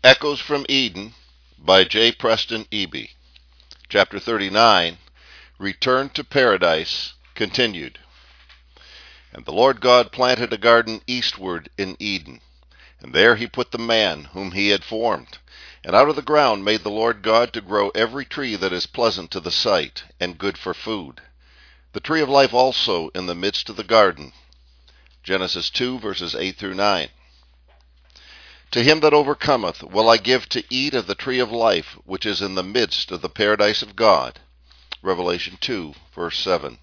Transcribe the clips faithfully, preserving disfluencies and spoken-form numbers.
Echoes from Eden by J. Preston Eby. Chapter thirty-nine, Return to Paradise, continued. And the Lord God planted a garden eastward in Eden, and there he put the man whom he had formed. And out of the ground made the Lord God to grow every tree that is pleasant to the sight, and good for food. The tree of life also in the midst of the garden. Genesis two, verses eight through nine. To him that overcometh will I give to eat of the tree of life, which is in the midst of the paradise of God. Revelation two, verse seven.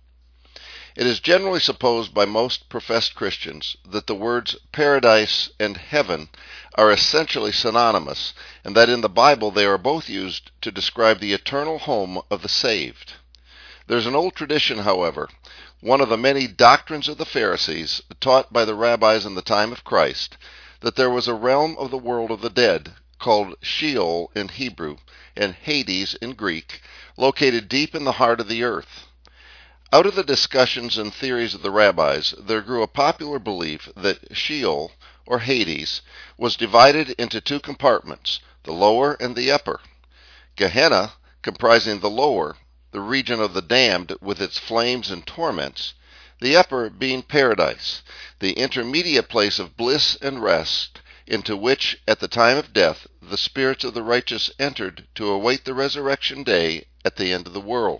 It is generally supposed by most professed Christians that the words paradise and heaven are essentially synonymous, and that in the Bible they are both used to describe the eternal home of the saved. There's an old tradition, however, one of the many doctrines of the Pharisees taught by the rabbis in the time of Christ, that there was a realm of the world of the dead, called Sheol in Hebrew and Hades in Greek, located deep in the heart of the earth. Out of the discussions and theories of the rabbis, there grew a popular belief that Sheol, or Hades, was divided into two compartments, the lower and the upper. Gehenna, comprising the lower, the region of the damned with its flames and torments, the upper being paradise, the intermediate place of bliss and rest, into which, at the time of death, the spirits of the righteous entered to await the resurrection day at the end of the world.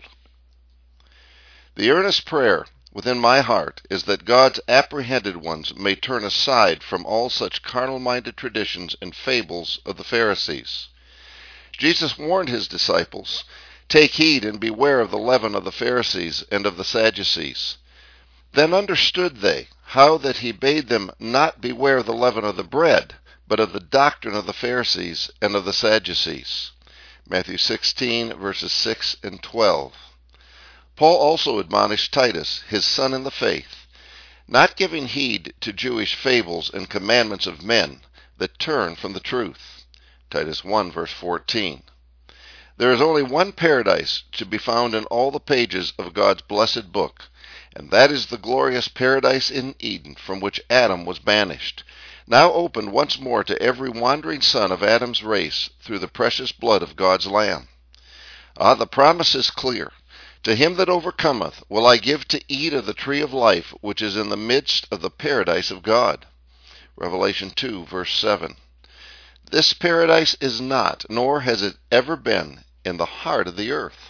The earnest prayer within my heart is that God's apprehended ones may turn aside from all such carnal-minded traditions and fables of the Pharisees. Jesus warned his disciples, "Take heed and beware of the leaven of the Pharisees and of the Sadducees." Then understood they how that he bade them not beware of the leaven of the bread, but of the doctrine of the Pharisees and of the Sadducees. Matthew sixteen, verses six and twelve. Paul also admonished Titus, his son in the faith, not giving heed to Jewish fables and commandments of men that turn from the truth. Titus one, verse fourteen. There is only one paradise to be found in all the pages of God's blessed book, and that is the glorious paradise in Eden from which Adam was banished, now opened once more to every wandering son of Adam's race through the precious blood of God's Lamb. Ah, the promise is clear. To him that overcometh will I give to eat of the tree of life, which is in the midst of the paradise of God. Revelation two, verse seven. This paradise is not, nor has it ever been, in the heart of the earth.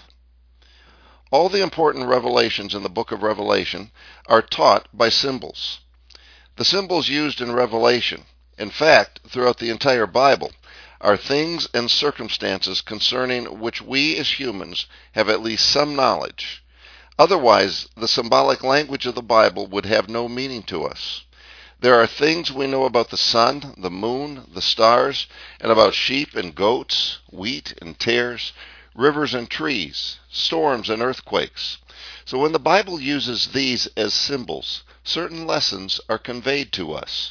All the important revelations in the book of Revelation are taught by symbols. The symbols used in Revelation, in fact, throughout the entire Bible, are things and circumstances concerning which we as humans have at least some knowledge. Otherwise, the symbolic language of the Bible would have no meaning to us. There are things we know about the sun, the moon, the stars, and about sheep and goats, wheat and tares, rivers and trees, storms and earthquakes. So when the Bible uses these as symbols, certain lessons are conveyed to us.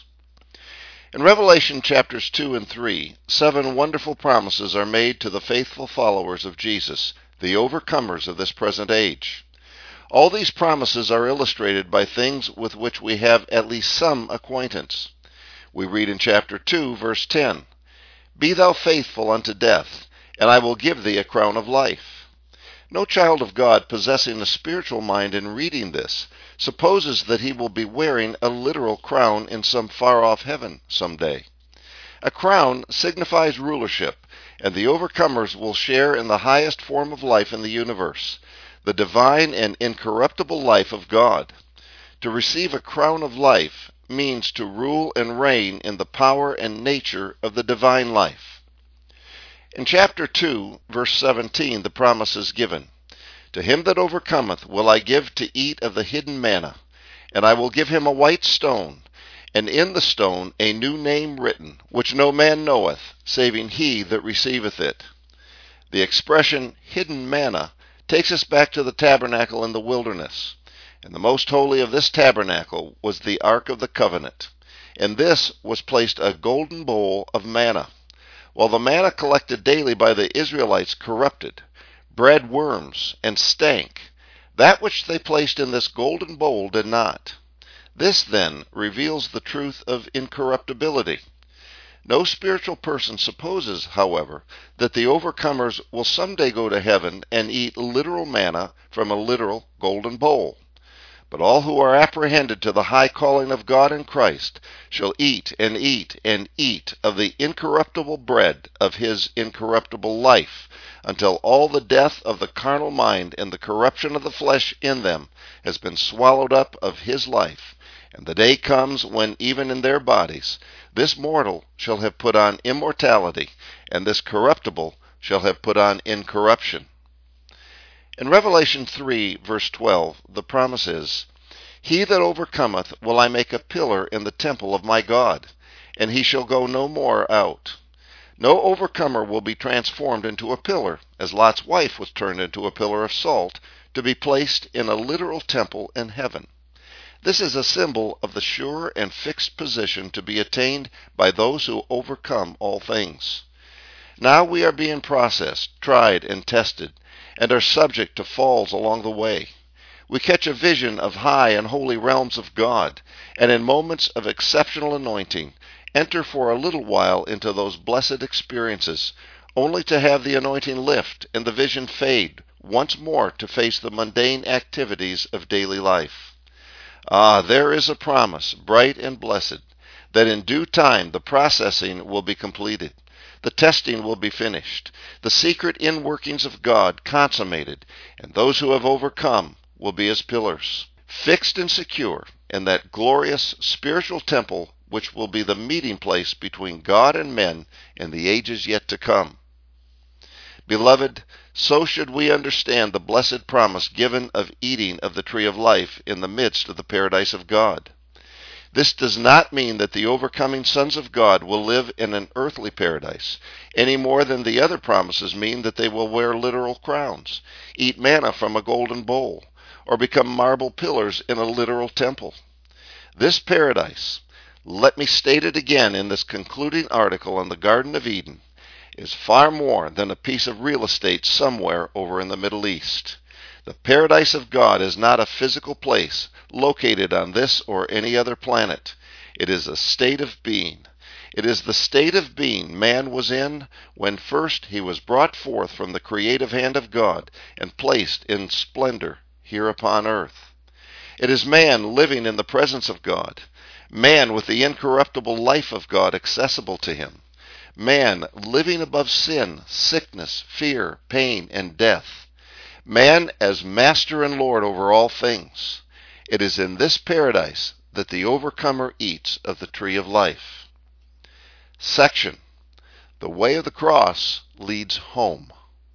In Revelation chapters two and three, seven wonderful promises are made to the faithful followers of Jesus, the overcomers of this present age. All these promises are illustrated by things with which we have at least some acquaintance. We read in chapter two, verse ten, "Be thou faithful unto death, and I will give thee a crown of life." No child of God possessing a spiritual mind in reading this supposes that he will be wearing a literal crown in some far-off heaven some day. A crown signifies rulership, and the overcomers will share in the highest form of life in the universe, the divine and incorruptible life of God. To receive a crown of life means to rule and reign in the power and nature of the divine life. In chapter two, verse seventeen, the promise is given, "To him that overcometh will I give to eat of the hidden manna, and I will give him a white stone, and in the stone a new name written, which no man knoweth, saving he that receiveth it." The expression hidden manna takes us back to the tabernacle in the wilderness, and the most holy of this tabernacle was the Ark of the Covenant. In this was placed a golden bowl of manna. While the manna collected daily by the Israelites corrupted, bred worms, and stank, that which they placed in this golden bowl did not. This, then, reveals the truth of incorruptibility. No spiritual person supposes, however, that the overcomers will someday go to heaven and eat literal manna from a literal golden bowl. But all who are apprehended to the high calling of God in Christ shall eat and eat and eat of the incorruptible bread of his incorruptible life, until all the death of the carnal mind and the corruption of the flesh in them has been swallowed up of his life. And the day comes when even in their bodies this mortal shall have put on immortality, and this corruptible shall have put on incorruption. In Revelation three, verse twelve, the promise is, He that overcometh will I make a pillar in the temple of my God, and he shall go no more out. No overcomer will be transformed into a pillar, as Lot's wife was turned into a pillar of salt, to be placed in a literal temple in heaven. This is a symbol of the sure and fixed position to be attained by those who overcome all things. Now we are being processed, tried, and tested, and are subject to falls along the way. We catch a vision of high and holy realms of God, and in moments of exceptional anointing, enter for a little while into those blessed experiences, only to have the anointing lift and the vision fade once more to face the mundane activities of daily life. Ah, there is a promise, bright and blessed, that in due time the processing will be completed. The testing will be finished, the secret inworkings of God consummated, and those who have overcome will be as pillars, fixed and secure in that glorious spiritual temple which will be the meeting place between God and men in the ages yet to come. Beloved, so should we understand the blessed promise given of eating of the tree of life in the midst of the paradise of God. This does not mean that the overcoming sons of God will live in an earthly paradise, any more than the other promises mean that they will wear literal crowns, eat manna from a golden bowl, or become marble pillars in a literal temple. This paradise, let me state it again in this concluding article on the Garden of Eden, is far more than a piece of real estate somewhere over in the Middle East. The paradise of God is not a physical place located on this or any other planet. It is a state of being. It is the state of being man was in when first he was brought forth from the creative hand of God and placed in splendor here upon earth. It is man living in the presence of God, man with the incorruptible life of God accessible to him, man living above sin, sickness, fear, pain, and death, man as master and Lord over all things. It is in this paradise that the overcomer eats of the tree of life. Section: The way of the cross leads home.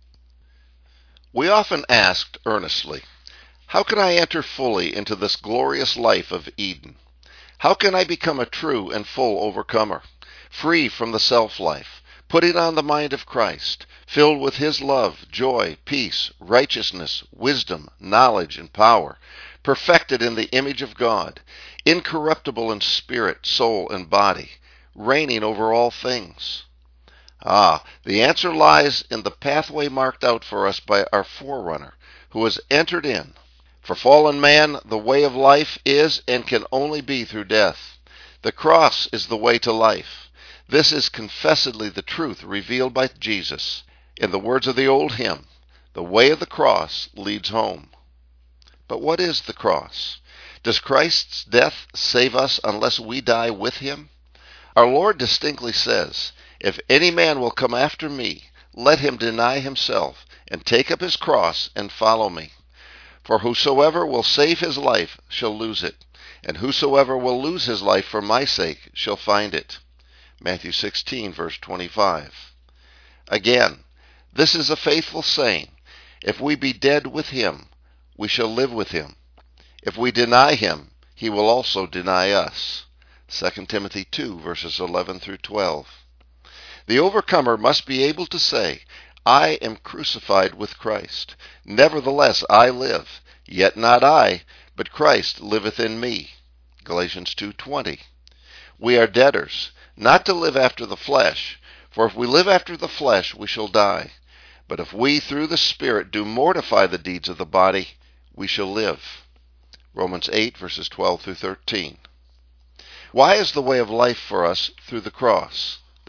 We often asked earnestly, how can I enter fully into this glorious life of Eden? How can I become a true and full overcomer, free from the self-life, putting on the mind of Christ, filled with his love, joy, peace, righteousness, wisdom, knowledge, and power, perfected in the image of God, incorruptible in spirit, soul, and body, reigning over all things? Ah, the answer lies in the pathway marked out for us by our forerunner, who has entered in. For fallen man, the way of life is and can only be through death. The cross is the way to life. This is confessedly the truth revealed by Jesus. In the words of the old hymn, the way of the cross leads home. But what is the cross? Does Christ's death save us unless we die with him? Our Lord distinctly says, if any man will come after me, let him deny himself, and take up his cross, and follow me. For whosoever will save his life shall lose it, and whosoever will lose his life for my sake shall find it. Matthew sixteen, verse twenty-five. Again, this is a faithful saying. If we be dead with him, we shall live with him. If we deny him, he will also deny us. Second Timothy two, verses eleven through twelve. The overcomer must be able to say, I am crucified with Christ. Nevertheless I live, yet not I, but Christ liveth in me. Galatians two twenty. We are debtors, not to live after the flesh, for if we live after the flesh, we shall die. But if we through the Spirit do mortify the deeds of the body, we shall live. Romans eight, verses twelve through thirteen. Why is the way of life for us through the cross?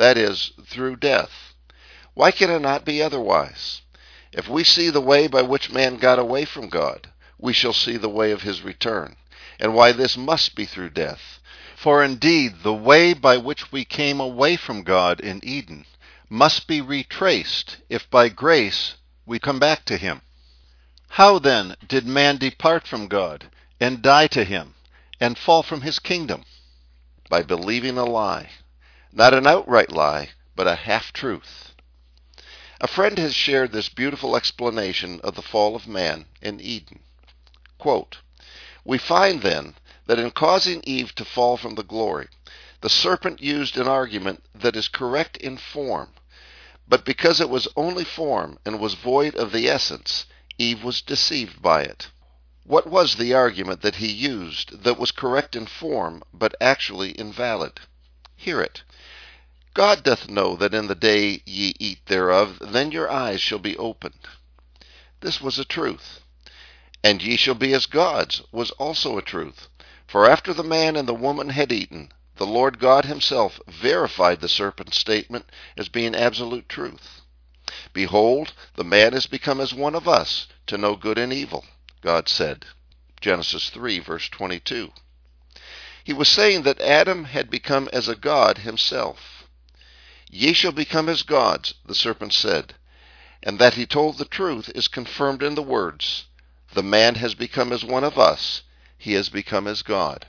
that is, through death. Why can it not be otherwise? If we see the way by which man got away from God, we shall see the way of his return, and why this must be through death. For indeed, the way by which we came away from God in Eden must be retraced if by grace we come back to him. How then did man depart from God and die to him and fall from his kingdom? By believing a lie. Not an outright lie, but a half-truth. A friend has shared this beautiful explanation of the fall of man in Eden. Quote, "We find then that in causing Eve to fall from the glory, the serpent used an argument that is correct in form, but because it was only form and was void of the essence, Eve was deceived by it." What was the argument that he used that was correct in form, but actually invalid? Hear it. "God doth know that in the day ye eat thereof, then your eyes shall be opened." This was a truth. "And ye shall be as gods" was also a truth. For after the man and the woman had eaten, the Lord God himself verified the serpent's statement as being absolute truth. "Behold, the man is become as one of us, to know good and evil," God said. Genesis three, verse twenty-two. He was saying that Adam had become as a god himself. "Ye shall become as gods," the serpent said, and that he told the truth is confirmed in the words, "The man has become as one of us, he has become as God."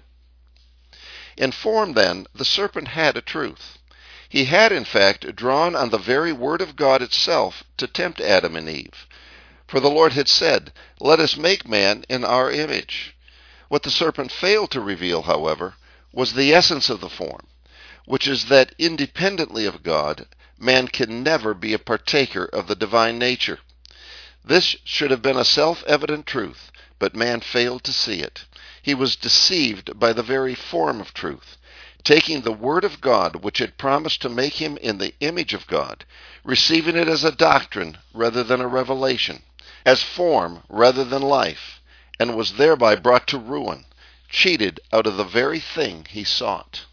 In form, then, the serpent had a truth. He had, in fact, drawn on the very word of God itself to tempt Adam and Eve. For the Lord had said, "Let us make man in our image." What the serpent failed to reveal, however, was the essence of the form, which is that independently of God, man can never be a partaker of the divine nature. This should have been a self-evident truth, but man failed to see it. He was deceived by the very form of truth, taking the word of God, which had promised to make him in the image of God, receiving it as a doctrine rather than a revelation, as form rather than life, and was thereby brought to ruin, cheated out of the very thing he sought.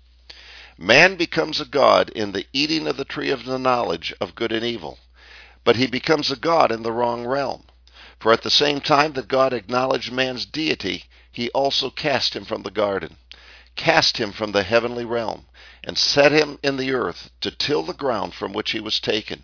Man becomes a god in the eating of the tree of the knowledge of good and evil, but he becomes a god in the wrong realm. For at the same time that God acknowledged man's deity, he also cast him from the garden, cast him from the heavenly realm, and set him in the earth to till the ground from which he was taken.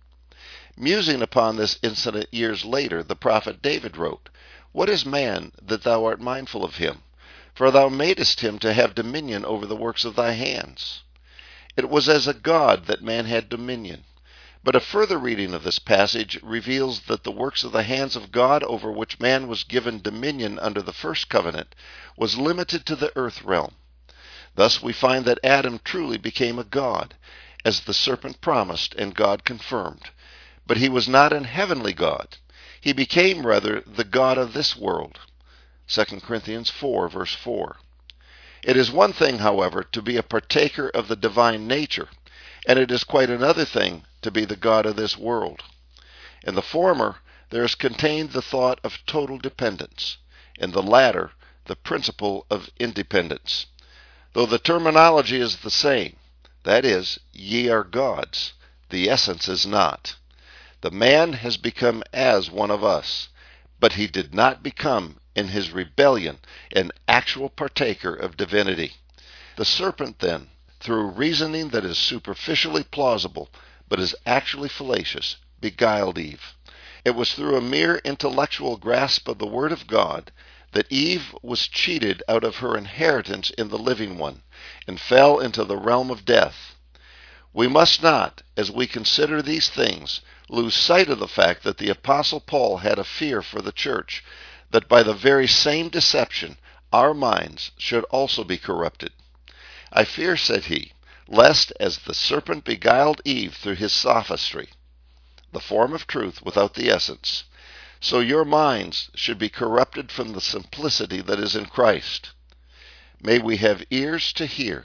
Musing upon this incident years later, the prophet David wrote, "What is man that thou art mindful of him? For thou madest him to have dominion over the works of thy hands." It was as a god that man had dominion. But a further reading of this passage reveals that the works of the hands of God over which man was given dominion under the first covenant was limited to the earth realm. Thus we find that Adam truly became a god, as the serpent promised and God confirmed. But he was not an heavenly God. He became rather the god of this world. Second Corinthians four, verse four. It is one thing, however, to be a partaker of the divine nature, and it is quite another thing to be the god of this world. In the former, there is contained the thought of total dependence. In the latter, the principle of independence. Though the terminology is the same, that is, ye are gods, the essence is not. The man has become as one of us, but he did not become, in his rebellion, an actual partaker of divinity. The serpent, then, through reasoning that is superficially plausible, but is actually fallacious, beguiled Eve. It was through a mere intellectual grasp of the Word of God that Eve was cheated out of her inheritance in the living one, and fell into the realm of death. We must not, as we consider these things, lose sight of the fact that the Apostle Paul had a fear for the church, that by the very same deception our minds should also be corrupted. "I fear," said he, "lest, as the serpent beguiled Eve through his sophistry," the form of truth without the essence, "so your minds should be corrupted from the simplicity that is in Christ. May we have ears to hear."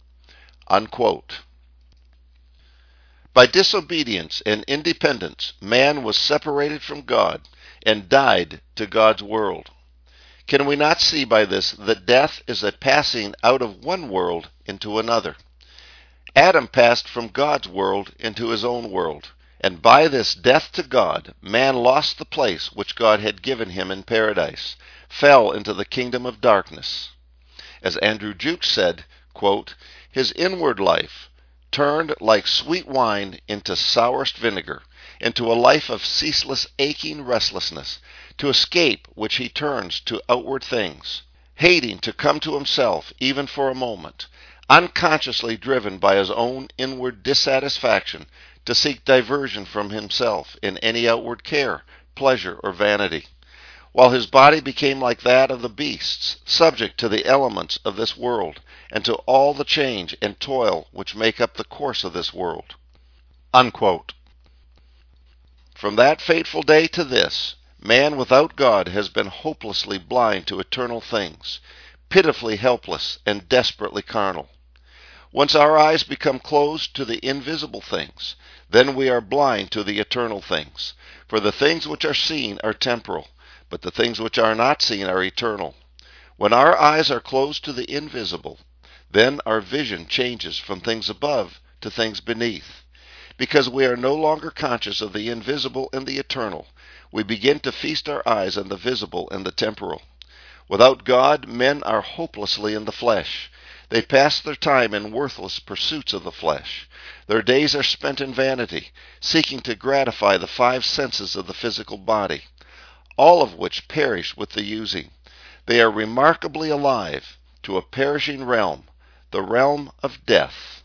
Unquote. By disobedience and independence, man was separated from God and died to God's world. Can we not see by this that death is a passing out of one world into another? Adam passed from God's world into his own world, and by this death to God, man lost the place which God had given him in paradise, fell into the kingdom of darkness. As Andrew Jukes said, quote, his inward life turned like sweet wine into sourest vinegar, into a life of ceaseless aching restlessness, to escape which he turns to outward things, hating to come to himself even for a moment, unconsciously driven by his own inward dissatisfaction to seek diversion from himself in any outward care, pleasure, or vanity, while his body became like that of the beasts, subject to the elements of this world, and to all the change and toil which make up the course of this world. Unquote. From that fateful day to this, man without God has been hopelessly blind to eternal things, pitifully helpless and desperately carnal. Once our eyes become closed to the invisible things, then we are blind to the eternal things. For the things which are seen are temporal, but the things which are not seen are eternal. When our eyes are closed to the invisible, then our vision changes from things above to things beneath. Because we are no longer conscious of the invisible and the eternal, we begin to feast our eyes on the visible and the temporal. Without God, men are hopelessly in the flesh. They pass their time in worthless pursuits of the flesh. Their days are spent in vanity, seeking to gratify the five senses of the physical body, all of which perish with the using. They are remarkably alive to a perishing realm, the realm of death.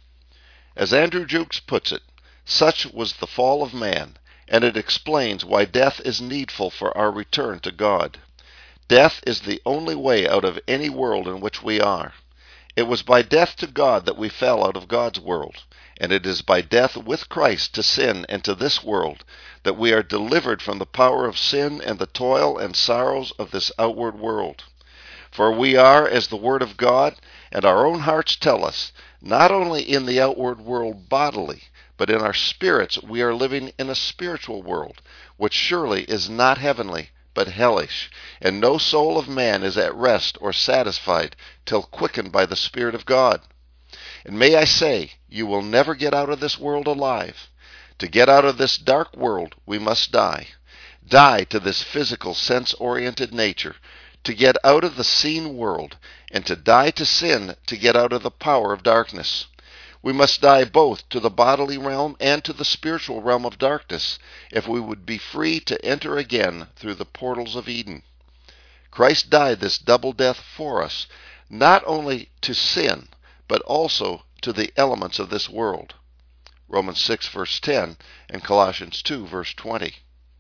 As Andrew Jukes puts it, such was the fall of man, and it explains why death is needful for our return to God. Death is the only way out of any world in which we are. It was by death to God that we fell out of God's world, and it is by death with Christ to sin and to this world that we are delivered from the power of sin and the toil and sorrows of this outward world. For we are, as the Word of God and our own hearts tell us, not only in the outward world bodily, but in our spirits we are living in a spiritual world, which surely is not heavenly, but hellish, and no soul of man is at rest or satisfied till quickened by the Spirit of God. And may I say, you will never get out of this world alive. To get out of this dark world, we must die. Die to this physical, sense-oriented nature, to get out of the seen world, and to die to sin to get out of the power of darkness. We must die both to the bodily realm and to the spiritual realm of darkness if we would be free to enter again through the portals of Eden. Christ died this double death for us, not only to sin, but also to the elements of this world. Romans six verse ten and Colossians two verse twenty.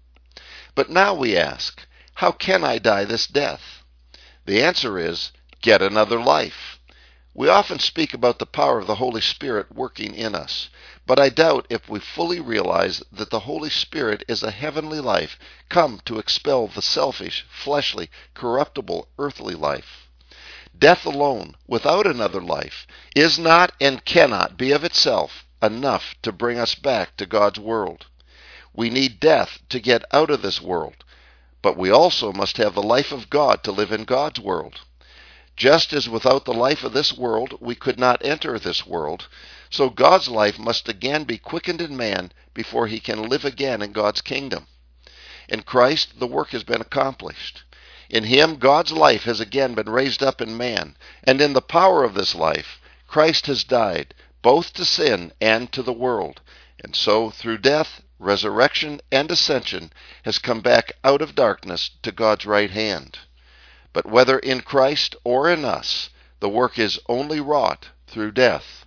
But now we ask, how can I die this death? The answer is, get another life. We often speak about the power of the Holy Spirit working in us, but I doubt if we fully realize that the Holy Spirit is a heavenly life come to expel the selfish, fleshly, corruptible, earthly life. Death alone, without another life, is not and cannot be of itself enough to bring us back to God's world. We need death to get out of this world, but we also must have the life of God to live in God's world. Just as without the life of this world we could not enter this world, so God's life must again be quickened in man before he can live again in God's kingdom. In Christ, the work has been accomplished. In him, God's life has again been raised up in man, and in the power of this life, Christ has died, both to sin and to the world, and so through death, resurrection, and ascension, has come back out of darkness to God's right hand. But whether in Christ or in us, the work is only wrought through death.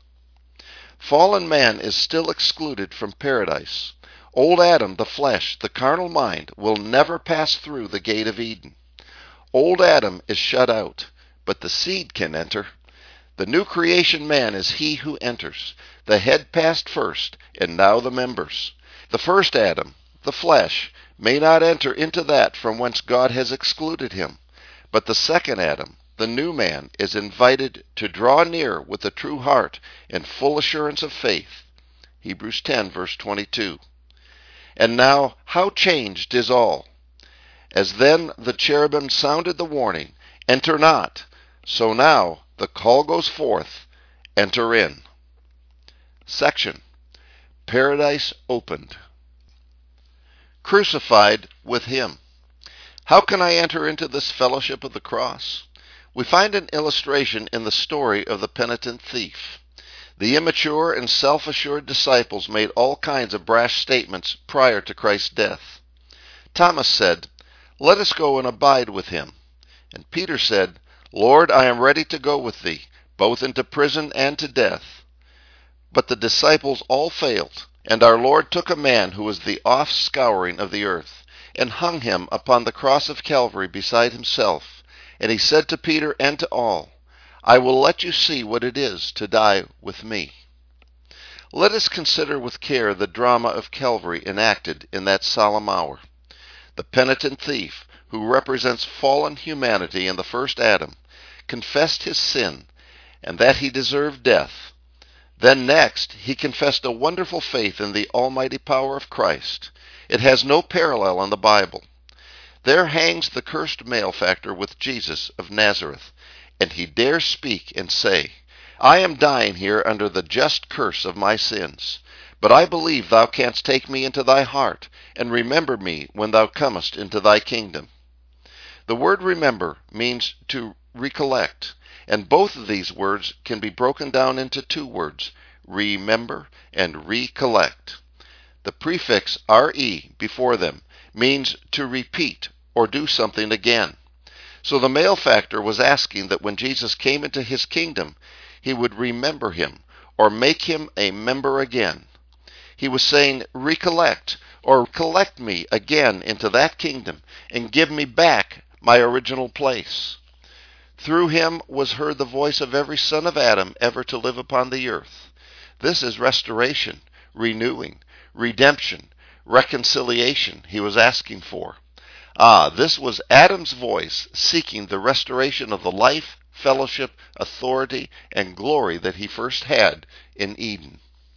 Fallen man is still excluded from paradise. Old Adam, the flesh, the carnal mind, will never pass through the gate of Eden. Old Adam is shut out, but the seed can enter. The new creation man is he who enters. The head passed first, and now the members. The first Adam, the flesh, may not enter into that from whence God has excluded him. But the second Adam, the new man, is invited to draw near with a true heart and full assurance of faith. Hebrews ten, verse twenty-two. And now, how changed is all! As then the cherubim sounded the warning, enter not, so now the call goes forth, enter in. Section: Paradise opened. Crucified with him. How can I enter into this fellowship of the cross? We find an illustration in the story of the penitent thief. The immature and self-assured disciples made all kinds of brash statements prior to Christ's death. Thomas said, "Let us go and abide with him." And Peter said, "Lord, I am ready to go with thee, both into prison and to death." But the disciples all failed, and our Lord took a man who was the offscouring of the earth, and hung him upon the cross of Calvary beside himself. And he said to Peter and to all, "I will let you see what it is to die with me." Let us consider with care the drama of Calvary enacted in that solemn hour. The penitent thief, who represents fallen humanity in the first Adam, confessed his sin and that he deserved death. Then next, he confessed a wonderful faith in the almighty power of Christ. It has no parallel in the Bible. There hangs the cursed malefactor with Jesus of Nazareth, and he dares speak and say, "I am dying here under the just curse of my sins, but I believe thou canst take me into thy heart, and remember me when thou comest into thy kingdom." The word remember means to recollect, and both of these words can be broken down into two words, remember and recollect. The prefix re before them means to repeat or do something again. So the malefactor was asking that when Jesus came into his kingdom, he would remember him or make him a member again. He was saying, recollect or collect me again into that kingdom and give me back my original place. Through him was heard the voice of every son of Adam ever to live upon the earth. This is restoration, renewing, redemption, reconciliation he was asking for. Ah, this was Adam's voice seeking the restoration of the life, fellowship, authority, and glory that he first had in Eden.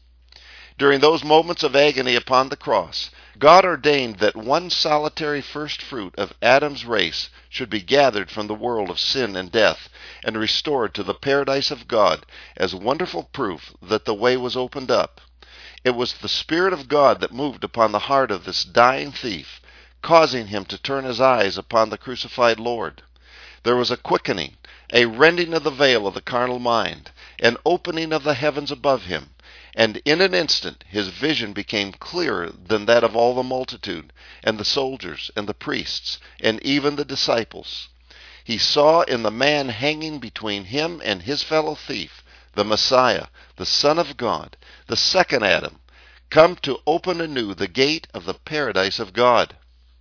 During those moments of agony upon the cross, God ordained that one solitary first fruit of Adam's race should be gathered from the world of sin and death and restored to the paradise of God as wonderful proof that the way was opened up. It was the Spirit of God that moved upon the heart of this dying thief, causing him to turn his eyes upon the crucified Lord. There was a quickening, a rending of the veil of the carnal mind, an opening of the heavens above him, and in an instant his vision became clearer than that of all the multitude, and the soldiers, and the priests, and even the disciples. He saw in the man hanging between him and his fellow thief, the Messiah, the Son of God, the second Adam, come to open anew the gate of the paradise of God.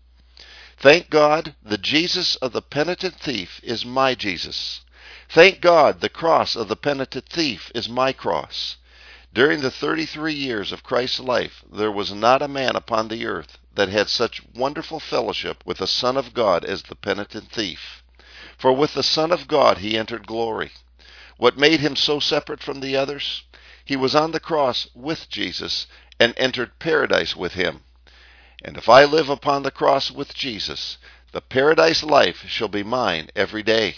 Thank God, the Jesus of the penitent thief is my Jesus. Thank God, the cross of the penitent thief is my cross. During the thirty-three years of Christ's life, there was not a man upon the earth that had such wonderful fellowship with the Son of God as the penitent thief. For with the Son of God he entered glory. What made him so separate from the others? He was on the cross with Jesus and entered paradise with him. And if I live upon the cross with Jesus, the paradise life shall be mine every day.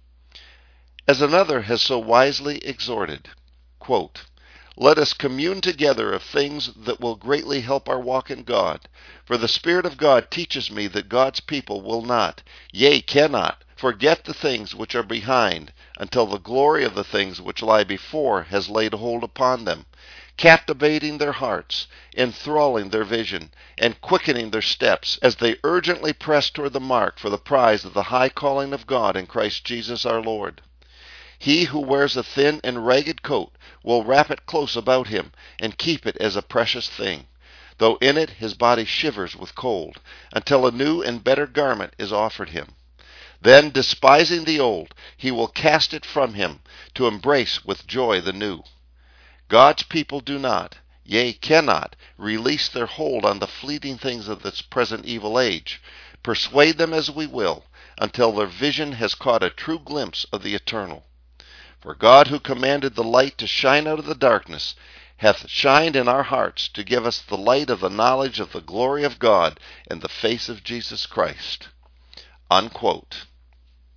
As another has so wisely exhorted, quote, "Let us commune together of things that will greatly help our walk in God. For the Spirit of God teaches me that God's people will not, yea, cannot, forget the things which are behind, until the glory of the things which lie before has laid hold upon them, captivating their hearts, enthralling their vision, and quickening their steps, as they urgently press toward the mark for the prize of the high calling of God in Christ Jesus our Lord. He who wears a thin and ragged coat will wrap it close about him and keep it as a precious thing, though in it his body shivers with cold, until a new and better garment is offered him. Then, despising the old, he will cast it from him to embrace with joy the new. God's people do not, yea, cannot, release their hold on the fleeting things of this present evil age, persuade them as we will, until their vision has caught a true glimpse of the eternal. For God, who commanded the light to shine out of the darkness, hath shined in our hearts to give us the light of the knowledge of the glory of God in the face of Jesus Christ." Unquote.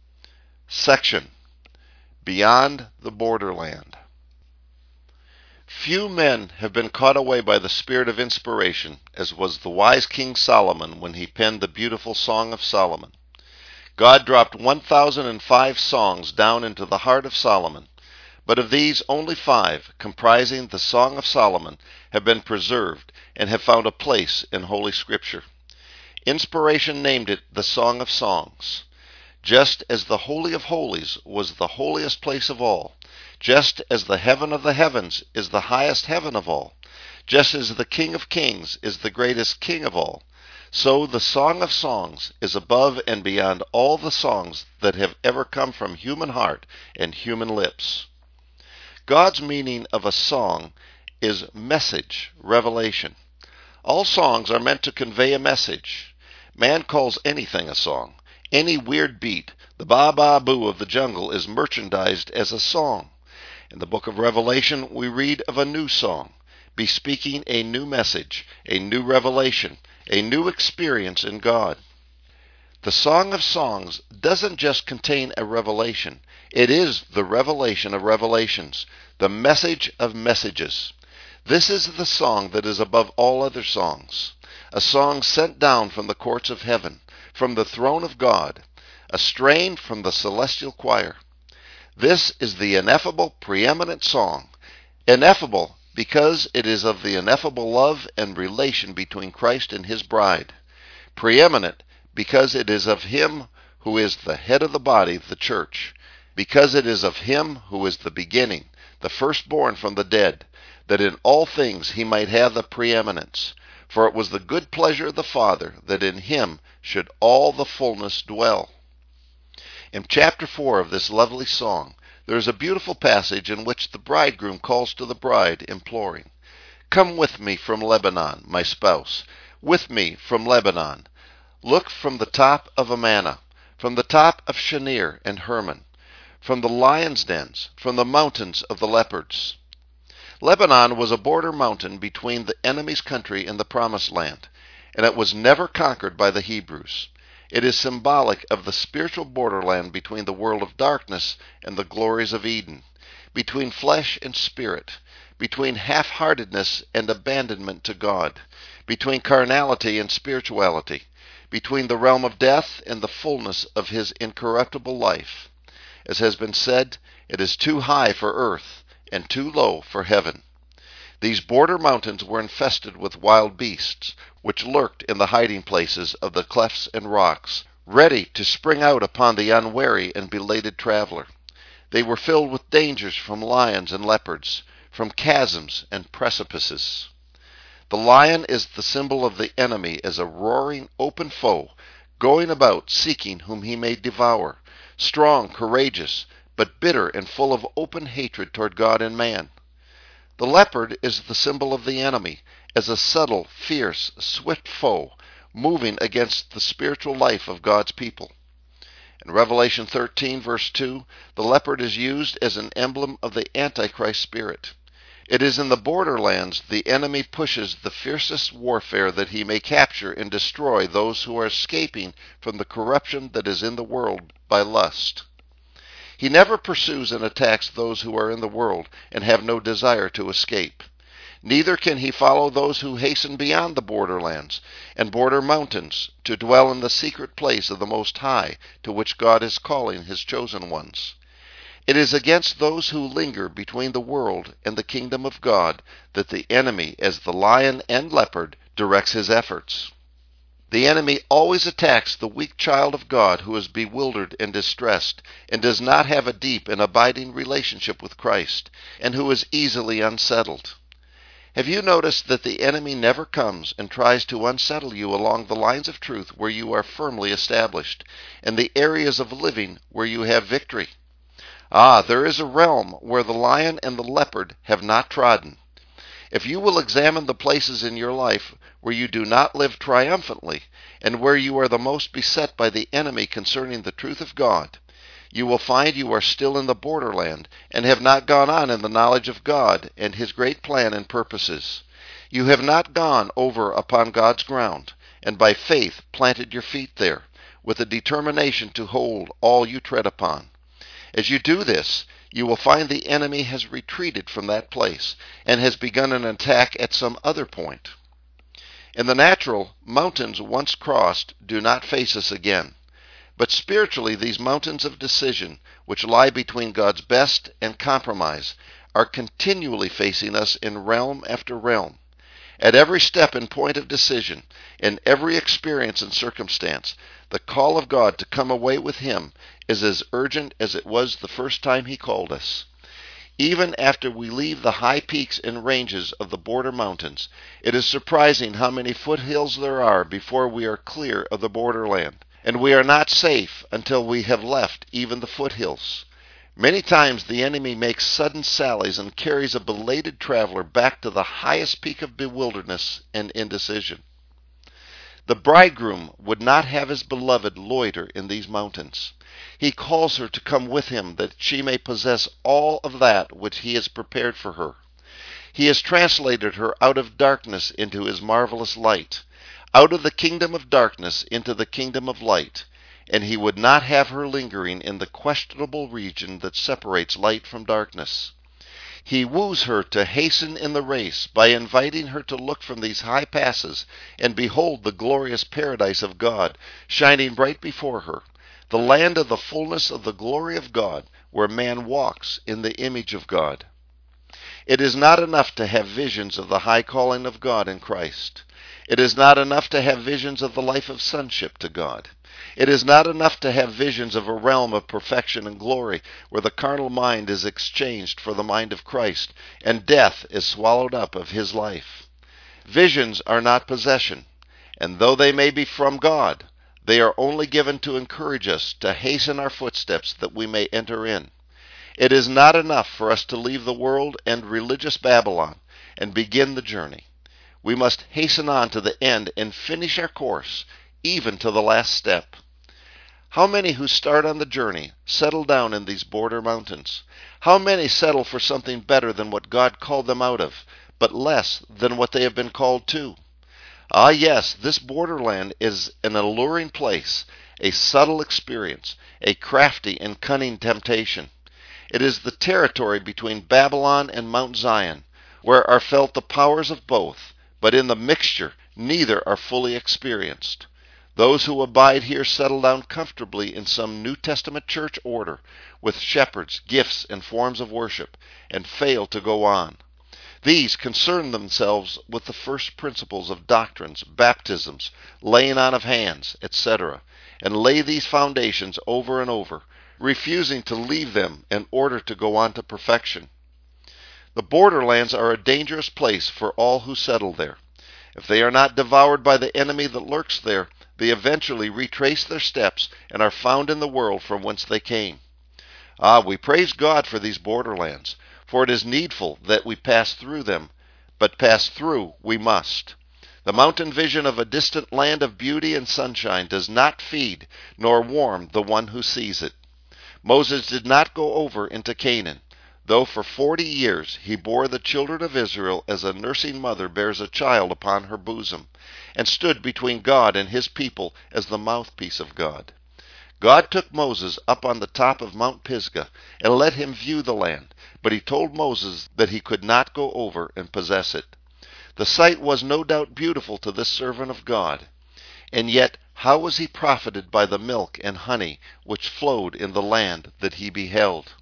Section: Beyond the Borderland. Few men have been caught away by the spirit of inspiration as was the wise King Solomon when he penned the beautiful Song of Solomon. God dropped one thousand five songs down into the heart of Solomon, but of these only five, comprising the Song of Solomon, have been preserved and have found a place in Holy Scripture. Inspiration named it the Song of Songs. Just as the Holy of Holies was the holiest place of all, just as the heaven of the heavens is the highest heaven of all, just as the King of Kings is the greatest King of all, so the Song of Songs is above and beyond all the songs that have ever come from human heart and human lips. God's meaning of a song is message, revelation. All songs are meant to convey a message. Man calls anything a song. Any weird beat, the ba-ba-boo of the jungle, is merchandised as a song. In the book of Revelation, we read of a new song, bespeaking a new message, a new revelation, a new experience in God. The Song of Songs doesn't just contain a revelation. It is the revelation of revelations, the message of messages. This is the song that is above all other songs, a song sent down from the courts of heaven, from the throne of God, a strain from the celestial choir. This is the ineffable, preeminent song, ineffable because it is of the ineffable love and relation between Christ and his bride, preeminent because it is of him who is the head of the body, the church, because it is of him who is the beginning, the firstborn from the dead, that in all things he might have the preeminence. For it was the good pleasure of the Father that in him should all the fullness dwell. In chapter four of this lovely song, there is a beautiful passage in which the bridegroom calls to the bride, imploring, "Come with me from Lebanon, my spouse, with me from Lebanon. Look from the top of Amana, from the top of Shenir and Hermon, from the lions' dens, from the mountains of the leopards." Lebanon was a border mountain between the enemy's country and the Promised Land, and it was never conquered by the Hebrews. It is symbolic of the spiritual borderland between the world of darkness and the glories of Eden, between flesh and spirit, between half-heartedness and abandonment to God, between carnality and spirituality, between the realm of death and the fullness of his incorruptible life. As has been said, it is too high for earth and too low for heaven. These border mountains were infested with wild beasts, which lurked in the hiding places of the clefts and rocks, ready to spring out upon the unwary and belated traveler. They were filled with dangers from lions and leopards, from chasms and precipices. The lion is the symbol of the enemy as a roaring, open foe, going about seeking whom he may devour, strong, courageous, but bitter and full of open hatred toward God and man. The leopard is the symbol of the enemy, as a subtle, fierce, swift foe, moving against the spiritual life of God's people. In Revelation thirteen, verse two, the leopard is used as an emblem of the Antichrist spirit. It is in the borderlands the enemy pushes the fiercest warfare that he may capture and destroy those who are escaping from the corruption that is in the world by lust. He never pursues and attacks those who are in the world and have no desire to escape. Neither can he follow those who hasten beyond the borderlands and border mountains to dwell in the secret place of the Most High, to which God is calling his chosen ones. It is against those who linger between the world and the kingdom of God that the enemy, as the lion and leopard, directs his efforts. The enemy always attacks the weak child of God who is bewildered and distressed and does not have a deep and abiding relationship with Christ, and who is easily unsettled. Have you noticed that the enemy never comes and tries to unsettle you along the lines of truth where you are firmly established, and the areas of living where you have victory? Ah, there is a realm where the lion and the leopard have not trodden. If you will examine the places in your life where you do not live triumphantly, and where you are the most beset by the enemy concerning the truth of God, you will find you are still in the borderland and have not gone on in the knowledge of God and his great plan and purposes. You have not gone over upon God's ground, and by faith planted your feet there, with a determination to hold all you tread upon. As you do this, you will find the enemy has retreated from that place and has begun an attack at some other point. In the natural, mountains once crossed do not face us again. But spiritually, these mountains of decision, which lie between God's best and compromise, are continually facing us in realm after realm. At every step and point of decision, in every experience and circumstance, the call of God to come away with Him is as urgent as it was the first time He called us. Even after we leave the high peaks and ranges of the border mountains, it is surprising how many foothills there are before we are clear of the borderland, and we are not safe until we have left even the foothills. Many times the enemy makes sudden sallies and carries a belated traveler back to the highest peak of bewilderness and indecision. The bridegroom would not have his beloved loiter in these mountains. He calls her to come with him that she may possess all of that which he has prepared for her. He has translated her out of darkness into his marvelous light, out of the kingdom of darkness into the kingdom of light, and he would not have her lingering in the questionable region that separates light from darkness. He woos her to hasten in the race by inviting her to look from these high passes and behold the glorious paradise of God shining bright before her, the land of the fullness of the glory of God, where man walks in the image of God. It is not enough to have visions of the high calling of God in Christ. It is not enough to have visions of the life of sonship to God. It is not enough to have visions of a realm of perfection and glory where the carnal mind is exchanged for the mind of Christ and death is swallowed up of His life. Visions are not possession, and though they may be from God, they are only given to encourage us to hasten our footsteps that we may enter in. It is not enough for us to leave the world and religious Babylon and begin the journey. We must hasten on to the end and finish our course, even to the last step. How many who start on the journey settle down in these border mountains? How many settle for something better than what God called them out of, but less than what they have been called to? Ah, yes, this borderland is an alluring place, a subtle experience, a crafty and cunning temptation. It is the territory between Babylon and Mount Zion, where are felt the powers of both, but in the mixture neither are fully experienced. Those who abide here settle down comfortably in some New Testament church order, with shepherds, gifts, and forms of worship, and fail to go on. These concern themselves with the first principles of doctrines, baptisms, laying on of hands, et cetera, and lay these foundations over and over, refusing to leave them in order to go on to perfection. The borderlands are a dangerous place for all who settle there. If they are not devoured by the enemy that lurks there, they eventually retrace their steps and are found in the world from whence they came. Ah, we praise God for these borderlands, for it is needful that we pass through them, but pass through we must. The mountain vision of a distant land of beauty and sunshine does not feed nor warm the one who sees it. Moses did not go over into Canaan, though for forty years he bore the children of Israel as a nursing mother bears a child upon her bosom, and stood between God and His people as the mouthpiece of God. God took Moses up on the top of Mount Pisgah and let him view the land, but He told Moses that he could not go over and possess it. The sight was no doubt beautiful to this servant of God, and yet how was he profited by the milk and honey which flowed in the land that he beheld?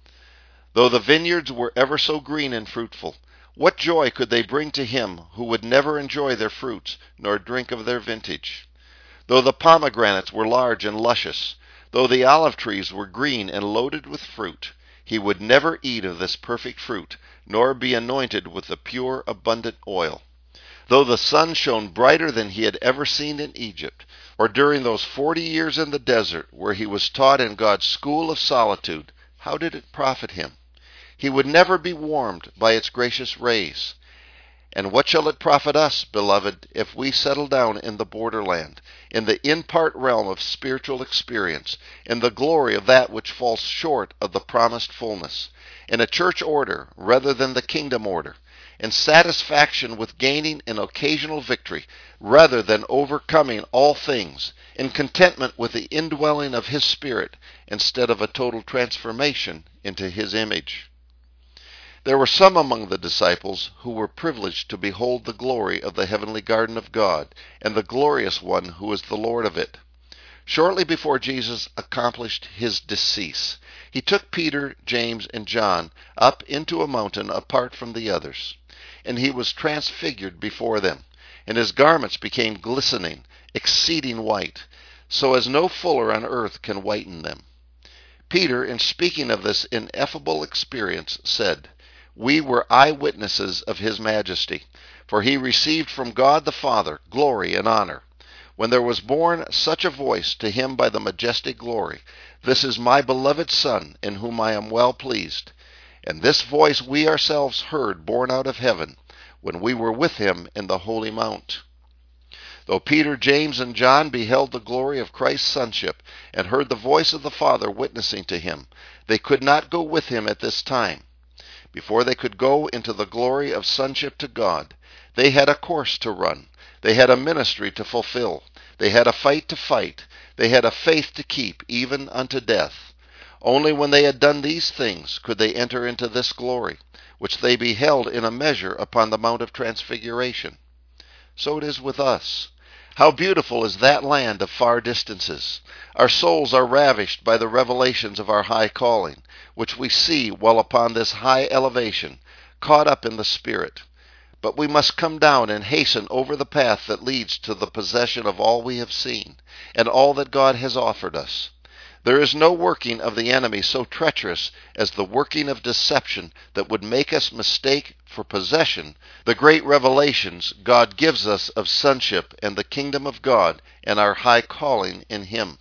Though the vineyards were ever so green and fruitful, what joy could they bring to him who would never enjoy their fruits nor drink of their vintage? Though the pomegranates were large and luscious, though the olive trees were green and loaded with fruit, he would never eat of this perfect fruit, nor be anointed with the pure, abundant oil. Though the sun shone brighter than he had ever seen in Egypt, or during those forty years in the desert where he was taught in God's school of solitude, how did it profit him? He would never be warmed by its gracious rays. And what shall it profit us, beloved, if we settle down in the borderland, in the in-part realm of spiritual experience, in the glory of that which falls short of the promised fullness, in a church order rather than the kingdom order, and satisfaction with gaining an occasional victory, rather than overcoming all things, and contentment with the indwelling of His Spirit, instead of a total transformation into His image. There were some among the disciples who were privileged to behold the glory of the heavenly garden of God, and the glorious one who is the Lord of it. Shortly before Jesus accomplished His decease, He took Peter, James, and John up into a mountain apart from the others, and He was transfigured before them, and His garments became glistening, exceeding white, so as no fuller on earth can whiten them. Peter, in speaking of this ineffable experience, said, "We were eyewitnesses of His majesty, for He received from God the Father glory and honor. When there was borne such a voice to Him by the majestic glory, 'This is my beloved Son, in whom I am well pleased.' And this voice we ourselves heard borne out of heaven, when we were with Him in the holy mount." Though Peter, James, and John beheld the glory of Christ's sonship, and heard the voice of the Father witnessing to Him, they could not go with Him at this time. Before they could go into the glory of sonship to God, they had a course to run, they had a ministry to fulfill, they had a fight to fight, they had a faith to keep, even unto death. Only when they had done these things could they enter into this glory, which they beheld in a measure upon the Mount of Transfiguration. So it is with us. How beautiful is that land of far distances! Our souls are ravished by the revelations of our high calling, which we see while upon this high elevation, caught up in the Spirit. But we must come down and hasten over the path that leads to the possession of all we have seen, and all that God has offered us. There is no working of the enemy so treacherous as the working of deception that would make us mistake for possession the great revelations God gives us of sonship and the kingdom of God and our high calling in Him.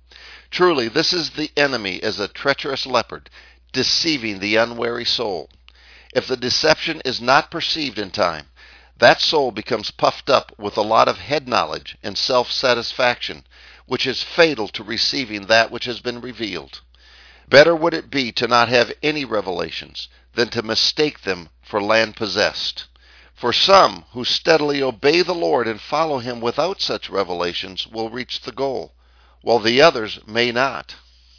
Truly, this is the enemy as a treacherous leopard, deceiving the unwary soul. If the deception is not perceived in time, that soul becomes puffed up with a lot of head knowledge and self-satisfaction, which is fatal to receiving that which has been revealed. Better would it be to not have any revelations than to mistake them for land possessed. For some who steadily obey the Lord and follow Him without such revelations will reach the goal, while the others may not.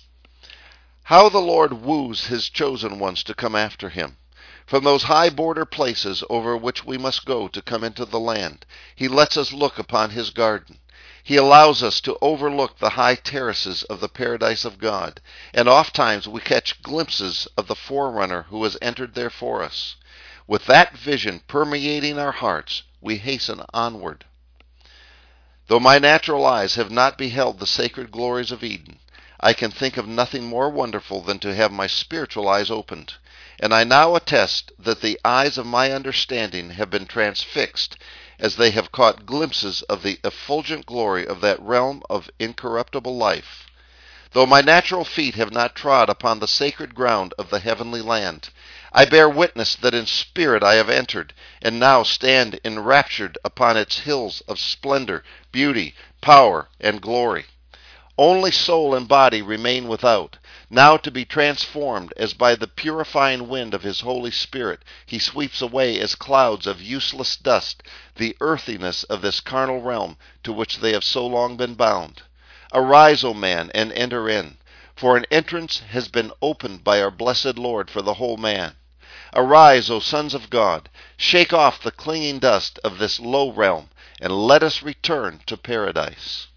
How the Lord woos His chosen ones to come after Him. From those high border places over which we must go to come into the land, He lets us look upon His garden. He allows us to overlook the high terraces of the paradise of God, and ofttimes we catch glimpses of the forerunner who has entered there for us. With that vision permeating our hearts, we hasten onward. Though my natural eyes have not beheld the sacred glories of Eden, I can think of nothing more wonderful than to have my spiritual eyes opened. And I now attest that the eyes of my understanding have been transfixed, as they have caught glimpses of the effulgent glory of that realm of incorruptible life. Though my natural feet have not trod upon the sacred ground of the heavenly land, I bear witness that in spirit I have entered, and now stand enraptured upon its hills of splendor, beauty, power, and glory. Only soul and body remain without, now to be transformed as by the purifying wind of His Holy Spirit He sweeps away as clouds of useless dust the earthiness of this carnal realm to which they have so long been bound. Arise, O man, and enter in, for an entrance has been opened by our blessed Lord for the whole man. Arise, O sons of God, shake off the clinging dust of this low realm, and let us return to paradise.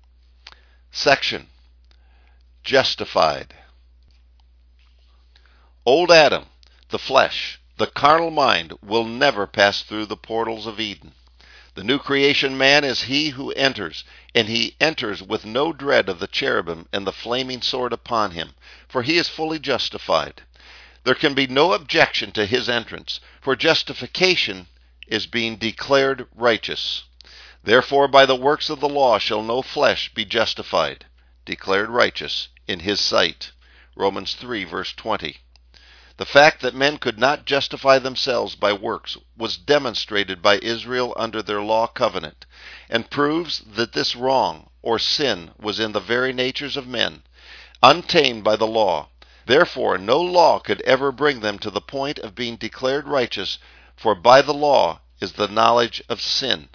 Section Justified. Old Adam, the flesh, the carnal mind, will never pass through the portals of Eden. The new creation man is he who enters, and he enters with no dread of the cherubim and the flaming sword upon him, for he is fully justified. There can be no objection to his entrance, for justification is being declared righteous. Therefore by the works of the law shall no flesh be justified, declared righteous in his sight. Romans three, verse twenty. The fact that men could not justify themselves by works was demonstrated by Israel under their law covenant, and proves that this wrong, or sin, was in the very natures of men, untamed by the law. Therefore no law could ever bring them to the point of being declared righteous for by the law is the knowledge of sin.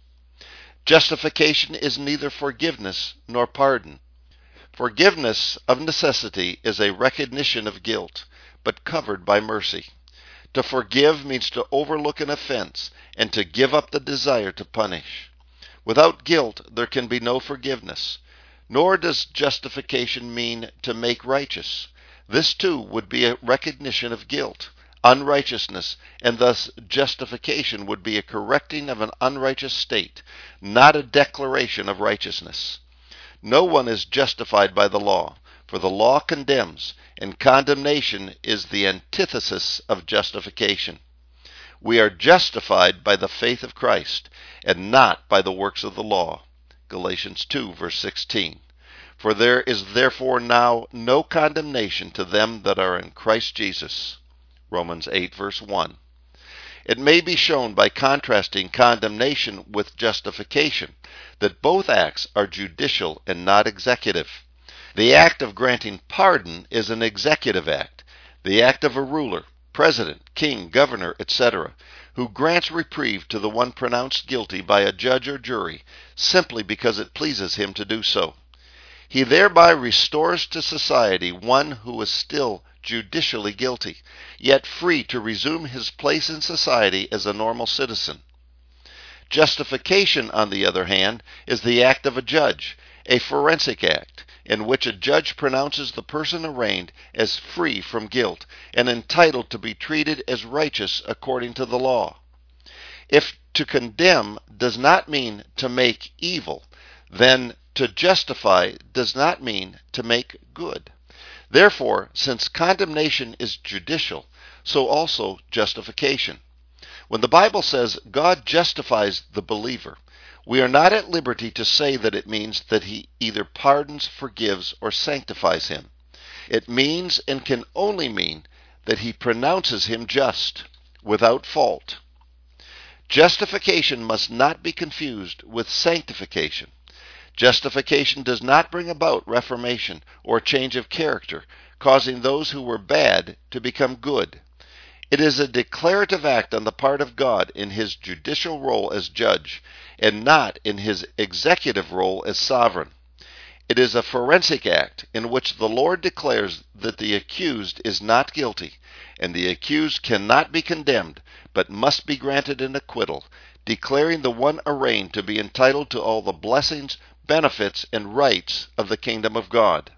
Justification is neither forgiveness nor pardon. Forgiveness of necessity is a recognition of guilt, but covered by mercy. To forgive means to overlook an offense and to give up the desire to punish. Without guilt, there can be no forgiveness. Nor does justification mean to make righteous. This too would be a recognition of guilt, unrighteousness, and thus justification would be a correcting of an unrighteous state, not a declaration of righteousness. No one is justified by the law, for the law condemns, and condemnation is the antithesis of justification. We are justified by the faith of Christ, and not by the works of the law. Galatians two, verse sixteen. For there is therefore now no condemnation to them that are in Christ Jesus. Romans eight, verse one. It may be shown by contrasting condemnation with justification that both acts are judicial and not executive. The act of granting pardon is an executive act, the act of a ruler, president, king, governor, et cetera, who grants reprieve to the one pronounced guilty by a judge or jury simply because it pleases him to do so. He thereby restores to society one who is still judicially guilty, yet free to resume his place in society as a normal citizen. Justification, on the other hand, is the act of a judge, a forensic act, in which a judge pronounces the person arraigned as free from guilt and entitled to be treated as righteous according to the law. If to condemn does not mean to make evil, then to justify does not mean to make good. Therefore, since condemnation is judicial, so also justification. When the Bible says God justifies the believer, we are not at liberty to say that it means that he either pardons, forgives, or sanctifies him. It means and can only mean that he pronounces him just, without fault. Justification must not be confused with sanctification. Justification does not bring about reformation or change of character, causing those who were bad to become good. It is a declarative act on the part of God in his judicial role as judge, and not in his executive role as sovereign. It is a forensic act in which the Lord declares that the accused is not guilty, and the accused cannot be condemned, but must be granted an acquittal, declaring the one arraigned to be entitled to all the blessings, benefits, and rights of the kingdom of God.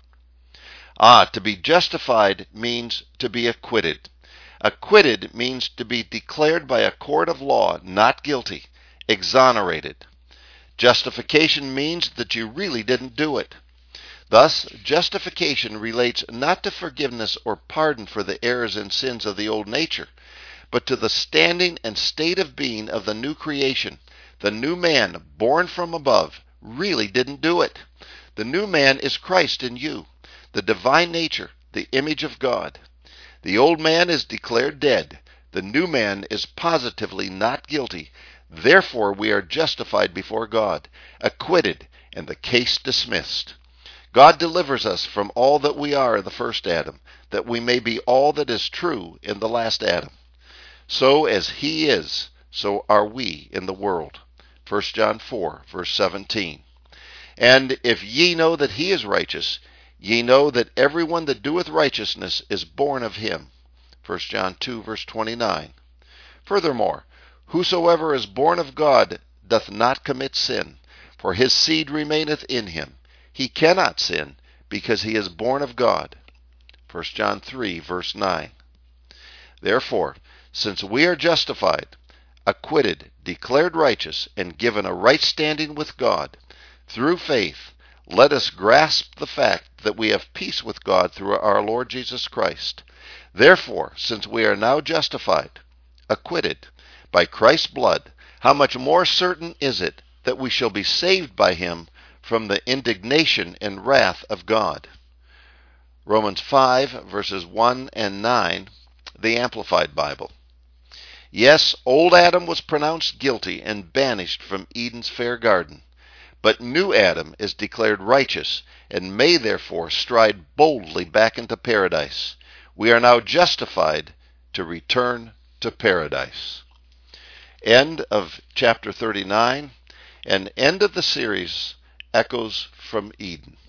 Ah, to be justified means to be acquitted. Acquitted means to be declared by a court of law not guilty, exonerated. Justification means that you really didn't do it. Thus, justification relates not to forgiveness or pardon for the errors and sins of the old nature, but to the standing and state of being of the new creation. The new man, born from above, really didn't do it. The new man is Christ in you, the divine nature, the image of God. The old man is declared dead. The new man is positively not guilty. Therefore we are justified before God, acquitted, and the case dismissed. God delivers us from all that we are in the first Adam, that we may be all that is true in the last Adam. So as he is, so are we in the world. First John four, verse seventeen. And if ye know that he is righteous, ye know that every one that doeth righteousness is born of him. First John two, verse twenty-nine. Furthermore, whosoever is born of God doth not commit sin, for his seed remaineth in him. He cannot sin, because he is born of God. First John three, verse nine. Therefore, since we are justified, acquitted, declared righteous, and given a right standing with God, through faith, let us grasp the fact that we have peace with God through our Lord Jesus Christ. Therefore, since we are now justified, acquitted, by Christ's blood, how much more certain is it that we shall be saved by him from the indignation and wrath of God. Romans five, verses one and nine, the Amplified Bible. Yes, old Adam was pronounced guilty and banished from Eden's fair garden. But new Adam is declared righteous and may therefore stride boldly back into paradise. We are now justified to return to paradise. End of chapter thirty-nine, and end of the series, Echoes from Eden.